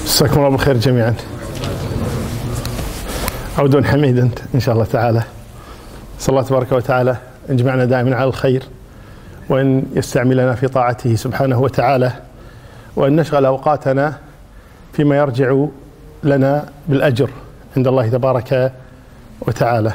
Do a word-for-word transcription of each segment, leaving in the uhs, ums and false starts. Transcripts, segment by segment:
مساكم الله بالخير جميعا. عود حميدا إن شاء الله تعالى. صلى الله تبارك وتعالى أن يجمعنا دائما على الخير، وأن يستعملنا في طاعته سبحانه وتعالى، وأن نشغل أوقاتنا فيما يرجع لنا بالأجر عند الله تبارك وتعالى.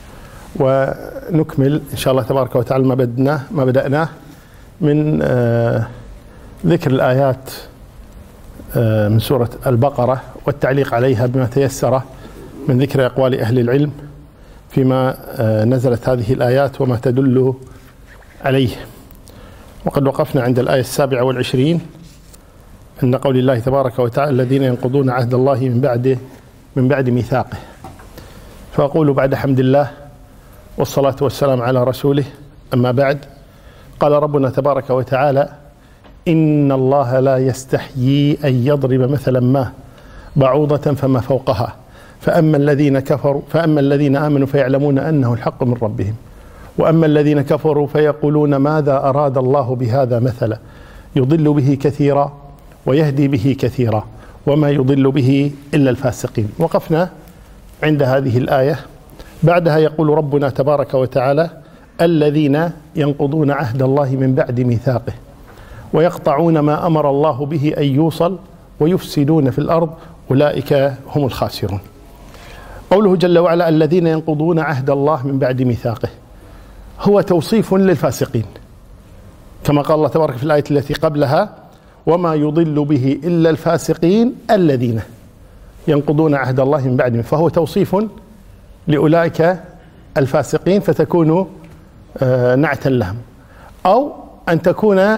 ونكمل إن شاء الله تبارك وتعالى ما بدناه ما بدأناه من آه ذكر الآيات آه من سورة البقرة، والتعليق عليها بما تيسر من ذكر أقوال أهل العلم فيما آه نزلت هذه الآيات وما تدل عليه. وقد وقفنا عند الآية السابعة والعشرين أن قول الله تبارك وتعالى الذين ينقضون عهد الله من بعد من بعد ميثاقه. فأقول بعد حمد الله والصلاة والسلام على رسوله، أما بعد، قال ربنا تبارك وتعالى إن الله لا يستحيي أن يضرب مثلا ما بعوضة فما فوقها فأما الذين كفروا فأما الذين آمنوا فيعلمون أنه الحق من ربهم وأما الذين كفروا فيقولون ماذا أراد الله بهذا مثلا يضل به كثيرا ويهدي به كثيرا وما يضل به إلا الفاسقين. وقفنا عند هذه الآية. بعدها يقول ربنا تبارك وتعالى الذين ينقضون عهد الله من بعد ميثاقه ويقطعون ما أمر الله به أن يوصل ويفسدون في الأرض أولئك هم الخاسرون. قوله جل وعلا الذين ينقضون عهد الله من بعد ميثاقه هو توصيف للفاسقين، كما قال الله تبارك في الآية التي قبلها وما يضل به إلا الفاسقين الذين ينقضون عهد الله من بعد، فهو توصيف لأولئك الفاسقين، فتكون نعتا لهم، أو أن تكون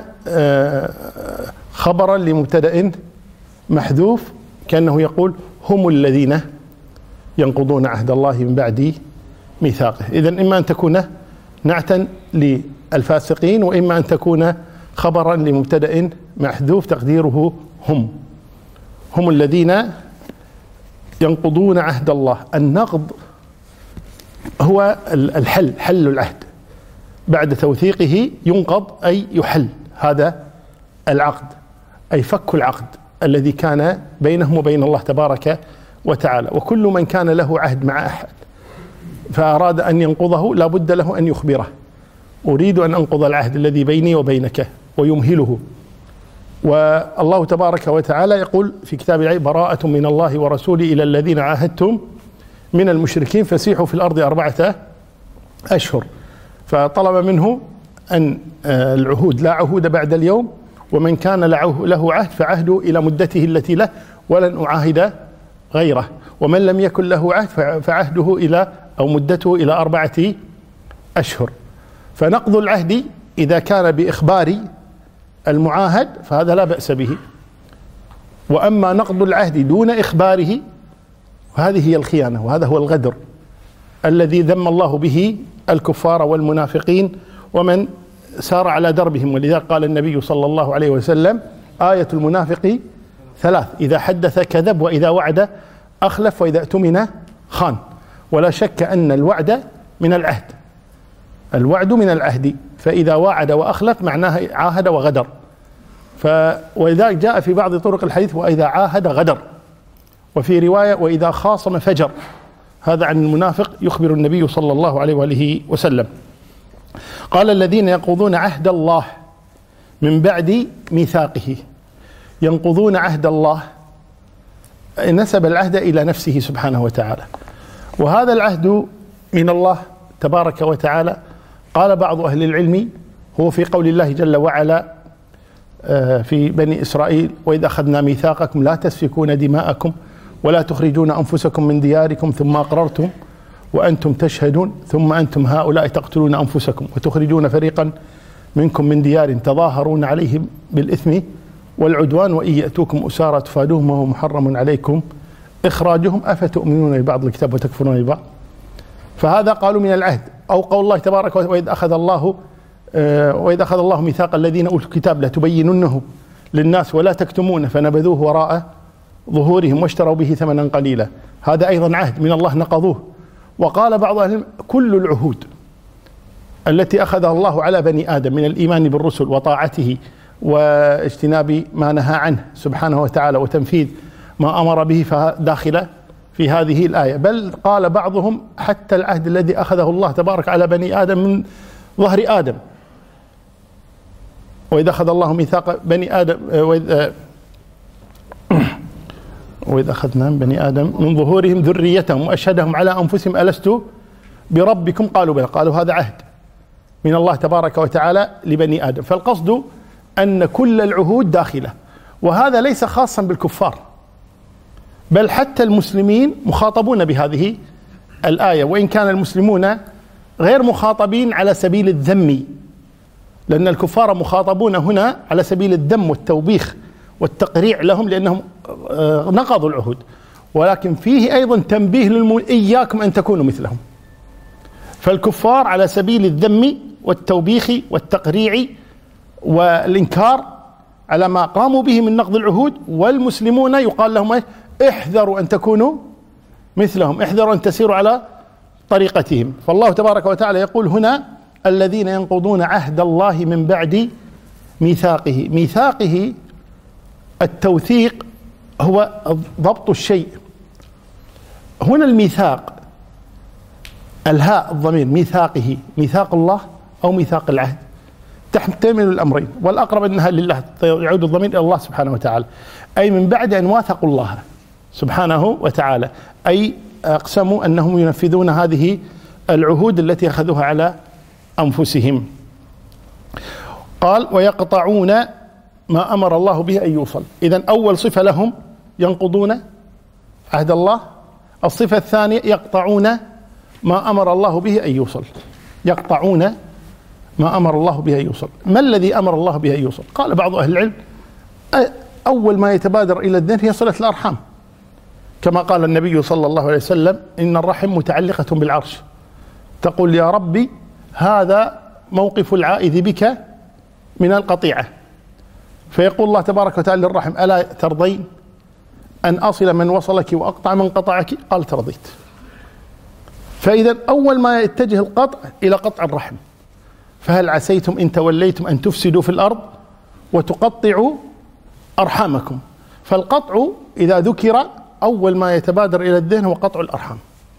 خبرا لمبتدأ محذوف كأنه يقول هم الذين ينقضون عهد الله من بعد ميثاقه. إذن إما أن تكون نعتا للفاسقين وإما أن تكون خبرا لمبتدأ محذوف تقديره هم هم الذين ينقضون عهد الله. النقض هو الحل، حل العهد بعد توثيقه، ينقض أي يحل هذا العقد، أي فك العقد الذي كان بينهم وبين الله تبارك وتعالى. وكل من كان له عهد مع أحد فأراد أن ينقضه لا بد له أن يخبره أريد أن أنقض العهد الذي بيني وبينك ويمهله. والله تبارك وتعالى يقول في كتاب الله براءة من الله ورسوله إلى الذين عاهدتم من المشركين فسيحوا في الأرض أربعة أشهر. فطلب منه أن العهود لا عهود بعد اليوم، ومن كان له عهد فعهده إلى مدته التي له ولن أعاهد غيره، ومن لم يكن له عهد فعهده إلى أو مدته إلى أربعة أشهر. فنقض العهد إذا كان بإخبار المعاهد فهذا لا بأس به، وأما نقض العهد دون إخباره فهذه هي الخيانة، وهذا هو الغدر الذي ذم الله به الكفار والمنافقين ومن سار على دربهم. ولذلك قال النبي صلى الله عليه وسلم آية المنافق ثلاث إذا حدث كذب وإذا وعد أخلف وإذا اؤتمن خان. ولا شك أن الوعد من العهد، الوعد من العهد، فإذا وعد وأخلف معناه عاهد وغدر. ولذلك جاء في بعض طرق الحديث وإذا عاهد غدر، وفي رواية وإذا خاصم فجر. هذا عن المنافق يخبر النبي صلى الله عليه وآله وسلم. قال الذين ينقضون عهد الله من بعد ميثاقه. ينقضون عهد الله، نسب العهد إلى نفسه سبحانه وتعالى، وهذا العهد من الله تبارك وتعالى. قال بعض أهل العلم هو في قول الله جل وعلا في بني إسرائيل وإذا أخذنا ميثاقكم لا تسفكون دماءكم ولا تخرجون أنفسكم من دياركم ثم أقررتم وأنتم تشهدون ثم أنتم هؤلاء تقتلون أنفسكم وتخرجون فريقا منكم من ديار تظاهرون عليهم بالإثم والعدوان وإن يأتوكم أسارى تفادوهم وهو محرم عليكم إخراجهم أفتؤمنون ببعض الكتاب وتكفرون ببعض. فهذا قالوا من العهد. أو قول الله تبارك وتعالى وإذ أخذ الله وإذ أخذ الله ميثاق الذين أوتوا الكتاب لتبيننه للناس ولا تكتمونه فنبذوه وراء ظهورهم واشتروا به ثمنا قليلا. هذا أيضا عهد من الله نقضوه. وقال بعض أهل كل العهود التي أخذها الله على بني آدم من الإيمان بالرسل وطاعته واجتناب ما نهى عنه سبحانه وتعالى وتنفيذ ما أمر به فداخل في هذه الآية، بل قال بعضهم حتى العهد الذي أخذه الله تبارك على بني آدم من ظهر آدم، وإذا أخذ الله ميثاق بني آدم وإذا وإذا أخذنا من بني آدم من ظهورهم ذريتهم وأشهدهم على أنفسهم ألست بربكم قالوا بلى، قالوا هذا عهد من الله تبارك وتعالى لبني آدم. فالقصد أن كل العهود داخلة، وهذا ليس خاصا بالكفار، بل حتى المسلمين مخاطبون بهذه الآية، وإن كان المسلمون غير مخاطبين على سبيل الذم، لأن الكفار مخاطبون هنا على سبيل الذم والتوبيخ والتقريع لهم لأنهم نقضوا العهود، ولكن فيه أيضا تنبيه للم... إياكم أن تكونوا مثلهم. فالكفار على سبيل الذم والتوبيخ والتقريع والإنكار على ما قاموا به من نقض العهود، والمسلمون يقال لهم احذروا أن تكونوا مثلهم، احذروا أن تسيروا على طريقتهم. فالله تبارك وتعالى يقول هنا الذين ينقضون عهد الله من بعد ميثاقه. ميثاقه التوثيق هو ضبط الشيء. هنا الميثاق الهاء الضمير ميثاقه، ميثاق الله أو ميثاق العهد، تحتمل الأمرين، والأقرب أنها لله، يعود الضمير إلى الله سبحانه وتعالى، أي من بعد أن واثقوا الله سبحانه وتعالى، أي أقسموا أنهم ينفذون هذه العهود التي أخذوها على أنفسهم. قال ويقطعون ما أمر الله به أن يوصل. إذن أول صفة لهم ينقضون عهد الله. الصفة الثانية يقطعون ما أمر الله به أن يوصل، يقطعون ما أمر الله به أن يوصل. ما الذي أمر الله به أن يوصل؟ قال بعض أهل العلم أول ما يتبادر إلى الذهن هي صلة الأرحام، كما قال النبي صلى الله عليه وسلم إن الرحم متعلقة بالعرش، تقول يا ربي هذا موقف العائذ بك من القطيعة، فيقول الله تبارك وتعالى للرحم ألا ترضين أن أصل من وصلك وأقطع من قطعك؟ قال ترضيت. فإذا أول ما يتجه القطع إلى قطع الرحم، فهل عسيتم إن توليتم أن تفسدوا في الأرض وتقطعوا أرحامكم. فالقطع إذا ذكر أول ما يتبادر إلى الذهن هو قطع الأرحام،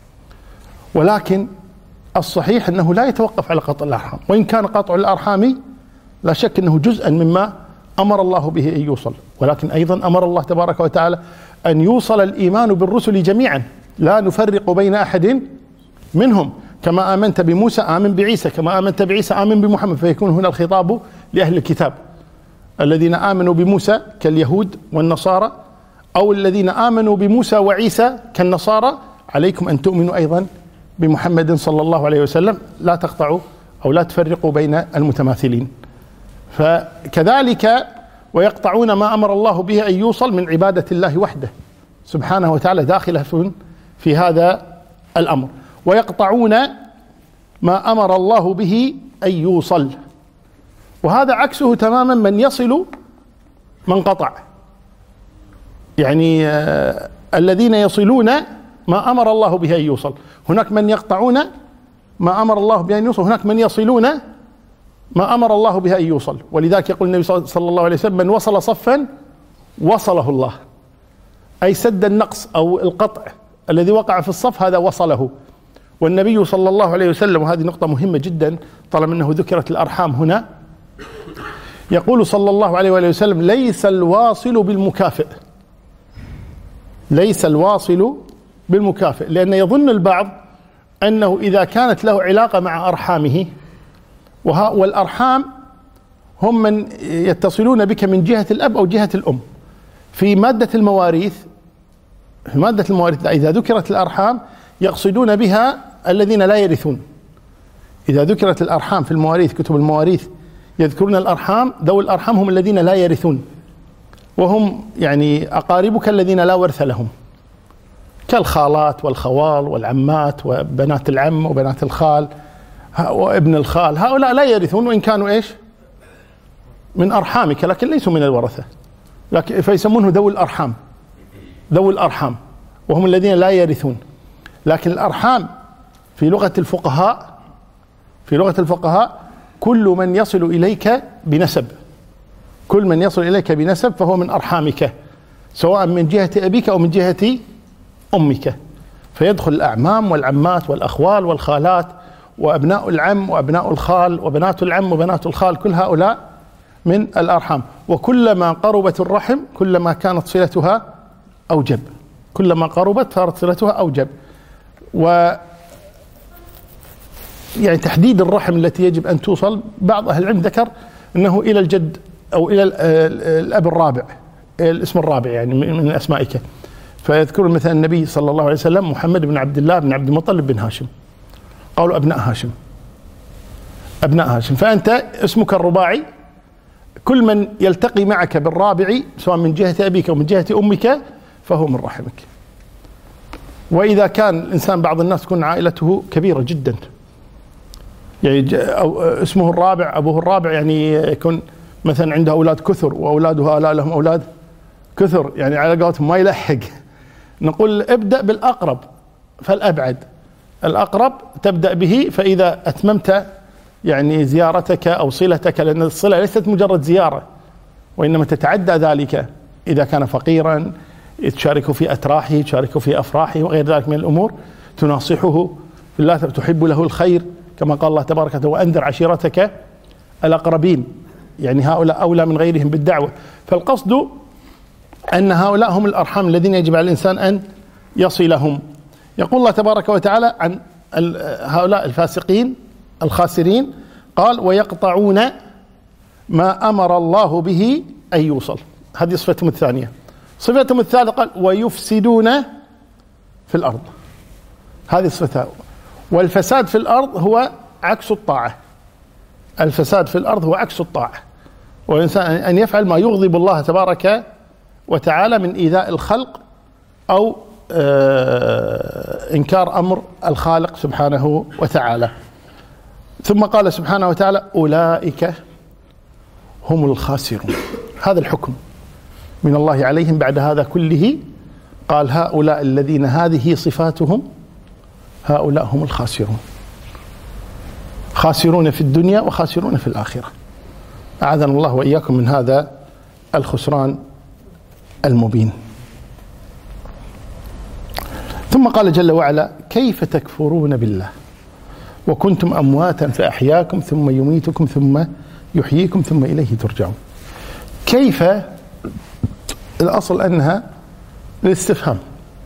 ولكن الصحيح أنه لا يتوقف على قطع الأرحام، وإن كان قطع الأرحام لا شك أنه جزءا مما أمر الله به أن يوصل، ولكن أيضا أمر الله تبارك وتعالى أن يوصل الإيمان بالرسل جميعا لا نفرق بين أحد منهم، كما آمنت بموسى آمن بعيسى، كما آمنت بعيسى آمن بمحمد، فيكون هنا الخطاب لأهل الكتاب الذين آمنوا بموسى كاليهود والنصارى، أو الذين آمنوا بموسى وعيسى كالنصارى، عليكم أن تؤمنوا أيضا بمحمد صلى الله عليه وسلم، لا تقطعوا أو لا تفرقوا بين المتماثلين. فكذلك ويقطعون ما أمر الله به أن يوصل من عبادة الله وحده سبحانه وتعالى داخلة في هذا الأمر. ويقطعون ما أمر الله به أن يوصل، وهذا عكسه تماما من يصل من قطع، يعني آه الذين يصلون ما أمر الله به أن يوصل، هناك من يقطعون ما أمر الله به أن يوصل، هناك من يصلون ما أمر الله به أن يوصل. ولذلك يقول النبي صلى الله عليه وسلم من وصل صفا وصله الله، أي سد النقص أو القطع الذي وقع في الصف هذا وصله. والنبي صلى الله عليه وسلم، وهذه نقطة مهمة جدا طالما أنه ذكرت الأرحام هنا، يقول صلى الله عليه وسلم ليس الواصل بالمكافئ، ليس الواصل بالمكافئ، لأن يظن البعض أنه إذا كانت له علاقة مع أرحامه، والأرحام هم من يتصلون بك من جهة الأب أو جهة الأم، في مادة المواريث في مادة المواريث إذا ذكرت الأرحام يقصدون بها الذين لا يرثون. إذا ذكرت الأرحام في المواريث، كتب المواريث يذكرون الأرحام، ذوي الأرحام هم الذين لا يرثون، وهم يعني أقاربك الذين لا ورث لهم، كالخالات والخوال والعمات وبنات العم وبنات الخال وابن الخال، هؤلاء لا يرثون وإن كانوا إيش من أرحامك، لكن ليسوا من الورثة، لكن فيسمونه ذوي الأرحام، ذوي الأرحام وهم الذين لا يرثون. لكن الأرحام في لغة الفقهاء في لغة الفقهاء كل من يصل إليك بنسب، كل من يصل إليك بنسب فهو من أرحامك، سواء من جهة أبيك أو من جهة أمك، فيدخل الأعمام والعمات والأخوال والخالات وأبناء العم وأبناء الخال وبنات العم وبنات الخال، كل هؤلاء من الأرحام. وكلما قربت الرحم كلما كانت صلتها أوجب، كلما قربت صارت صلتها أوجب. و يعني تحديد الرحم التي يجب أن توصل، بعض أهل العلم ذكر أنه إلى الجد أو إلى الأب الرابع، الاسم الرابع يعني من أسمائك. فيذكر مثلا النبي صلى الله عليه وسلم محمد بن عبد الله بن عبد المطلب بن هاشم، قالوا أبناء هاشم، أبناء هاشم. فأنت اسمك الرباعي، كل من يلتقي معك بالرابع سواء من جهة أبيك أو من جهة أمك فهو من رحمك. وإذا كان الإنسان، بعض الناس تكون عائلته كبيرة جدا، يعني أو اسمه الرابع أبوه الرابع، يعني يكون مثلا عنده أولاد كثر وأولاده هؤلاء لهم أولاد كثر، يعني على قولتهم ما يلحق. نقول ابدأ بالأقرب فالأبعد، الأقرب تبدأ به، فإذا أتممت يعني زيارتك أو صلتك، لأن الصلة ليست مجرد زيارة وإنما تتعدى ذلك. إذا كان فقيرا تشاركه في أتراحه، تشاركه في أفراحه وغير ذلك من الأمور، تناصحه بالله، تحب له الخير كما قال الله تبارك وتعالى وأنذر عشيرتك الأقربين، يعني هؤلاء أولى من غيرهم بالدعوة. فالقصد أن هؤلاء هم الأرحام الذين يجب على الإنسان أن يصلهم. يقول الله تبارك وتعالى عن هؤلاء الفاسقين الخاسرين، قال ويقطعون ما أمر الله به أن يوصل، هذه صفتهم الثانية. صفتهم الثالثة قال ويفسدون في الأرض، هذه صفتها. والفساد في الأرض هو عكس الطاعة، الفساد في الأرض هو عكس الطاعة، والإنسان أن يفعل ما يغضب الله تبارك وتعالى من إيذاء الخلق أو إنكار أمر الخالق سبحانه وتعالى. ثم قال سبحانه وتعالى أولئك هم الخاسرون، هذا الحكم من الله عليهم بعد هذا كله. قال هؤلاء الذين هذه صفاتهم هؤلاء هم الخاسرون، خاسرون في الدنيا وخاسرون في الآخرة. أعاذنا الله وإياكم من هذا الخسران المبين. ثم قال جل وعلا كيف تكفرون بالله وكنتم أمواتا فأحياكم ثم يميتكم ثم يحييكم ثم إليه ترجعون. كيف، الأصل أنها للاستفهام،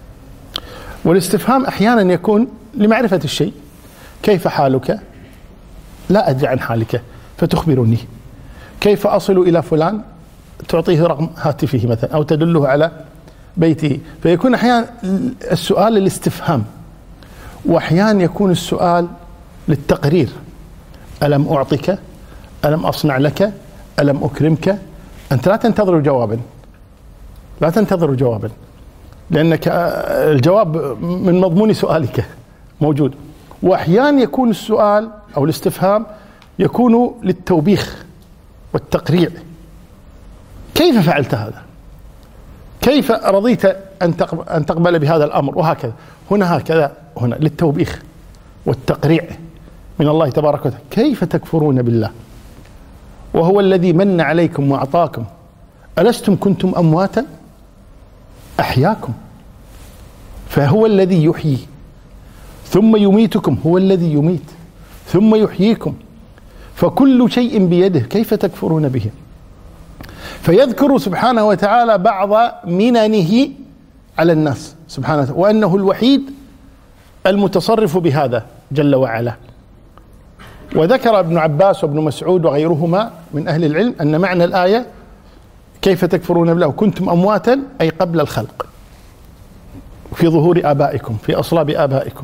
والاستفهام أحيانا يكون لمعرفة الشيء. كيف حالك؟ لا أدري عن حالك فتخبرني. كيف أصل إلى فلان؟ تعطيه رقم هاتفه مثلا أو تدله على بيته. فيكون أحيانا السؤال للاستفهام، وأحيانا يكون السؤال للتقرير. ألم أعطك؟ ألم أصنع لك؟ ألم أكرمك؟ أنت لا تنتظر جوابا، لا تنتظر جوابا، لأنك الجواب من مضمون سؤالك موجود. وأحيانا يكون السؤال أو الاستفهام يكون للتوبيخ والتقريع. كيف فعلت هذا؟ كيف رضيت أن تقبل بهذا الأمر؟ وهكذا هنا، هكذا هنا للتوبيخ والتقريع من الله تبارك وتعالى. كيف تكفرون بالله وهو الذي من عليكم وأعطاكم؟ ألستم كنتم أمواتا أحياكم، فهو الذي يحيي ثم يميتكم، هو الذي يميت ثم يحييكم، فكل شيء بيده، كيف تكفرون به؟ فيذكر سبحانه وتعالى بعض مننه على الناس سبحانه وتعالى، وأنه الوحيد المتصرف بهذا جل وعلا. وذكر ابن عباس وابن مسعود وغيرهما من أهل العلم أن معنى الآية كيف تكفرون بالله كنتم أمواتا أي قبل الخلق، في ظهور آبائكم، في أصلاب آبائكم،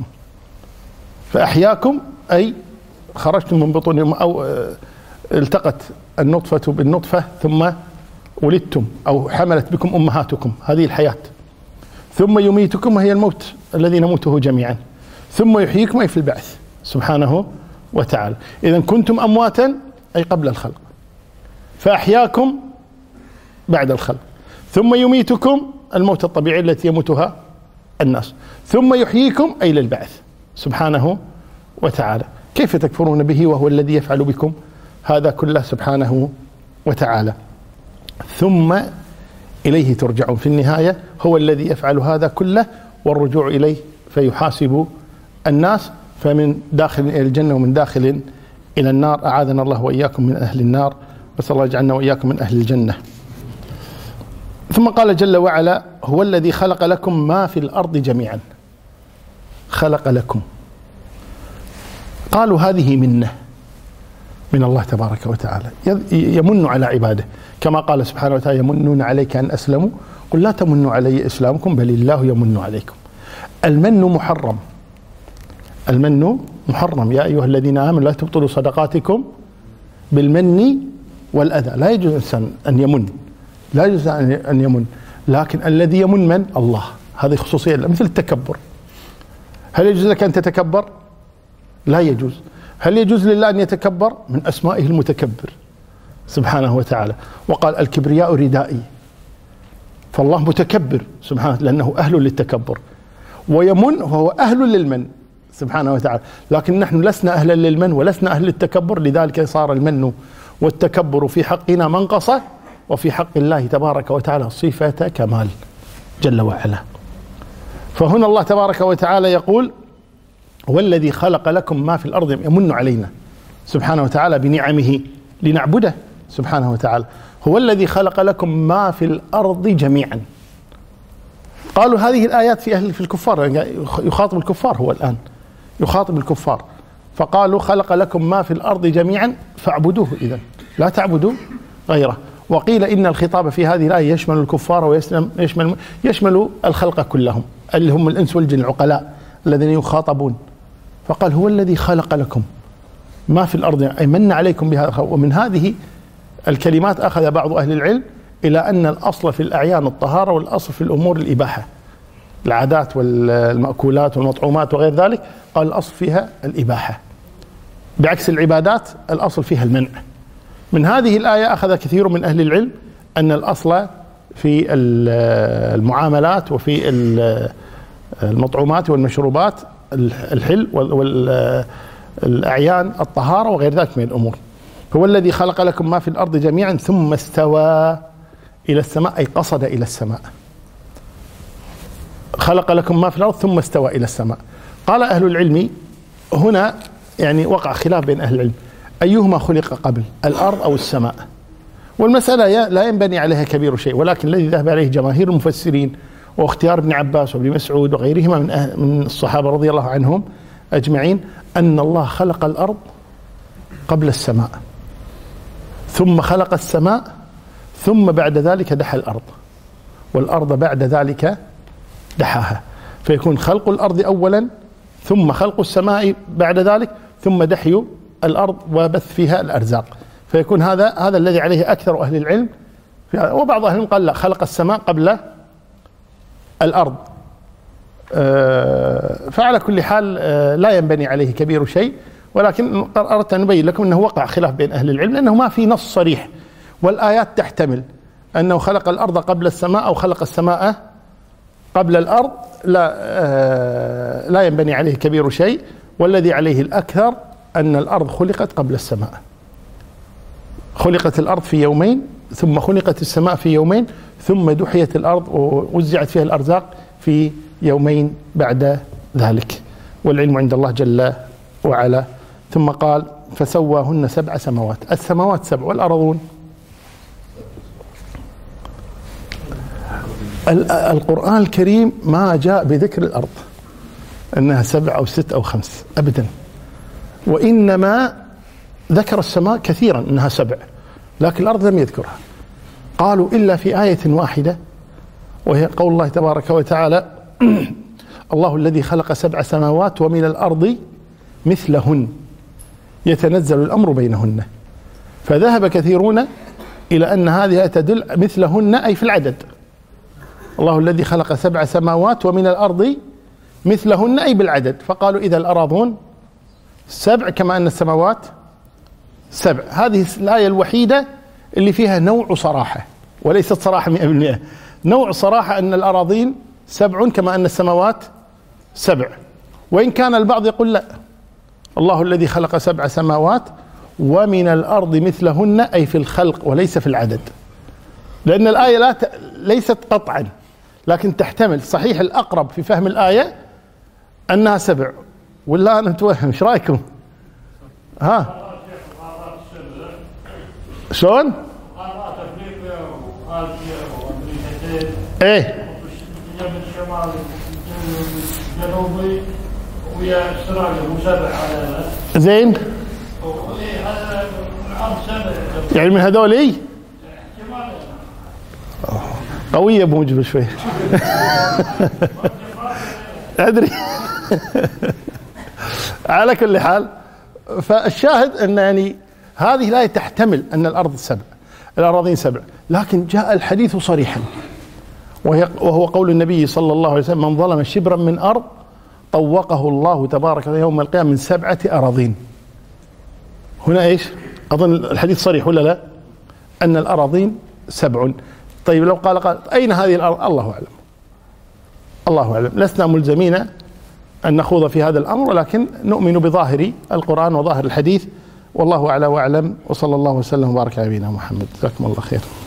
فأحياكم أي خرجتم من بطونهم أو التقت النطفة بالنطفة ثم ولدتم أو حملت بكم أمهاتكم، هذه الحياة. ثم يميتكم وهي الموت الذي نموته جميعا، ثم يحييكم أي في البعث سبحانه وتعالى. إذن كنتم أمواتا أي قبل الخلق، فأحياكم بعد الخلق، ثم يميتكم الموت الطبيعي التي يموتها الناس، ثم يحييكم أي للبعث سبحانه وتعالى. كيف تكفرون به وهو الذي يفعل بكم هذا كله سبحانه وتعالى؟ ثم إليه ترجعون. في النهاية هو الذي يفعل هذا كله، والرجوع إليه فيحاسب الناس، فمن داخل إلى الجنة ومن داخل إلى النار. أعاذنا الله وإياكم من أهل النار، وصلى الله يجعلنا وإياكم من أهل الجنة. ثم قال جل وعلا: هو الذي خلق لكم ما في الأرض جميعا. خلق لكم، قالوا هذه منة من الله تبارك وتعالى، يمن على عباده، كما قال سبحانه وتعالى: يمنون عليك أن أسلموا قل لا تمنوا علي إسلامكم بل الله يمن عليكم. المن محرم، المن محرم. يا أيها الذين آمنوا لا تبطلوا صدقاتكم بالمن والأذى. لا يجوز الإنسان أن يمن، لا يجوز أن يمن، لكن الذي يمن من؟ الله. هذه خصوصية، مثل التكبر. هل يجوز لك أن تتكبر؟ لا يجوز. هل يجوز لله أن يتكبر؟ من أسمائه المتكبر سبحانه وتعالى، وقال: الكبرياء ردائي. فالله متكبر سبحانه لأنه أهل للتكبر، ويمن وهو أهل للمن سبحانه وتعالى، لكن نحن لسنا أهلا للمن ولسنا أهل للتكبر، لذلك صار المن والتكبر في حقنا منقصة، وفي حق الله تبارك وتعالى صفة كمال جل وعلا. فهنا الله تبارك وتعالى يقول: والذي خلق لكم ما في الأرض، يمن علينا سبحانه وتعالى بنعمه لنعبده سبحانه وتعالى. هو الذي خلق لكم ما في الأرض جميعا. قالوا هذه الآيات في أهل في الكفار، يخاطب الكفار، هو الآن يخاطب الكفار، فقالوا: خلق لكم ما في الأرض جميعا فاعبدوه، إذن لا تعبدوا غيره. وقيل إن الخطاب في هذه الآية يشمل الكفار ويشمل يشمل الخلق كلهم، اللي هم الإنس والجن العقلاء الذين يخاطبون. فقال: هو الذي خلق لكم ما في الأرض، أي من عليكم بهذا. ومن هذه الكلمات أخذ بعض أهل العلم إلى أن الأصل في الأعيان الطهارة، والأصل في الأمور الإباحة، العادات والمأكولات والمطعومات وغير ذلك، قال الأصل فيها الإباحة، بعكس العبادات الأصل فيها المنع. من هذه الآية أخذ كثير من أهل العلم أن الأصل في المعاملات وفي المطعومات والمشروبات الحل، والأعيان الطهارة وغير ذلك من الأمور. هو الذي خلق لكم ما في الأرض جميعا ثم استوى إلى السماء، أي قصد إلى السماء. خلق لكم ما في الأرض ثم استوى إلى السماء. قال أهل العلم هنا، يعني وقع خلاف بين أهل العلم أيهما خلق قبل، الأرض أو السماء. والمسألة لا ينبني عليها كبير شيء، ولكن الذي ذهب عليه جماهير المفسرين واختيار ابن عباس وابن مسعود وغيرهما من أهل من الصحابة رضي الله عنهم أجمعين أن الله خلق الأرض قبل السماء، ثم خلق السماء، ثم بعد ذلك دحى الأرض، والأرض بعد ذلك دحاها. فيكون خلق الأرض أولا، ثم خلق السماء بعد ذلك، ثم دحي الأرض وبث فيها الأرزاق. فيكون هذا هذا الذي عليه أكثر أهل العلم. وبعض أهل العلم قال لا، خلق السماء قبل الأرض. فعلى كل حال لا ينبني عليه كبير شيء، ولكن أردت أن أبين لكم أنه وقع خلاف بين أهل العلم، لأنه ما في نص صريح، والآيات تحتمل أنه خلق الأرض قبل السماء أو خلق السماء قبل الأرض. لا لا ينبني عليه كبير شيء، والذي عليه الأكثر أن الأرض خلقت قبل السماء. خلقت الأرض في يومين، ثم خلقت السماء في يومين، ثم دحيت الأرض ووزعت فيها الأرزاق في يومين بعد ذلك، والعلم عند الله جل وعلا. ثم قال: فسواهن سبع سماوات. السماوات سبع، والأرضون القرآن الكريم ما جاء بذكر الأرض أنها سبع أو ست أو خمس أبدا، وإنما ذكر السماء كثيرا أنها سبع، لكن الأرض لم يذكرها. قالوا إلا في آية واحدة، وهي قول الله تبارك وتعالى: الله الذي خلق سبع سماوات ومن الأرض مثلهن يتنزل الأمر بينهن. فذهب كثيرون إلى أن هذه تدل مثلهن أي في العدد. الله الذي خلق سبع سماوات ومن الأرض مثلهن أي بالعدد، فقالوا إذا الأراضون سبع كما أن السماوات سبع. هذه الآية الوحيدة اللي فيها نوع صراحة، وليست صراحة مئة بالمئة، نوع صراحة أن الأراضين سبع كما أن السماوات سبع. وإن كان البعض يقول لا، الله الذي خلق سبع سماوات ومن الأرض مثلهن أي في الخلق وليس في العدد. لأن الآية لا ت... ليست قطعا، لكن تحتمل. صحيح الأقرب في فهم الآية أنها سبع، ولا أنا متوهم؟ إيش رأيكم؟ ها شلون؟ ايه الجنوبي ويا استراليا وسبع على زين، يعني من هذول ايه قوية ابو مجبل شوي ادري على كل حال، فالشاهد ان يعني هذه الآية تحتمل ان الارض سبع، الاراضين سبع، لكن جاء الحديث صريحا وهو قول النبي صلى الله عليه وسلم: من ظلم شبرا من ارض طوقه الله تبارك يوم القيامة من سبعة اراضين. هنا ايش؟ اظن الحديث صريح ولا لا؟ ان الاراضين سبع. طيب لو قال قال اين هذه الارض؟ الله اعلم، الله اعلم. لسنا ملزمين ان نخوض في هذا الامر، ولكن نؤمن بظاهر القرآن وظاهر الحديث، والله اعلى واعلم. وصلى الله وسلم وبارك على نبينا محمد. جزاكم الله خير.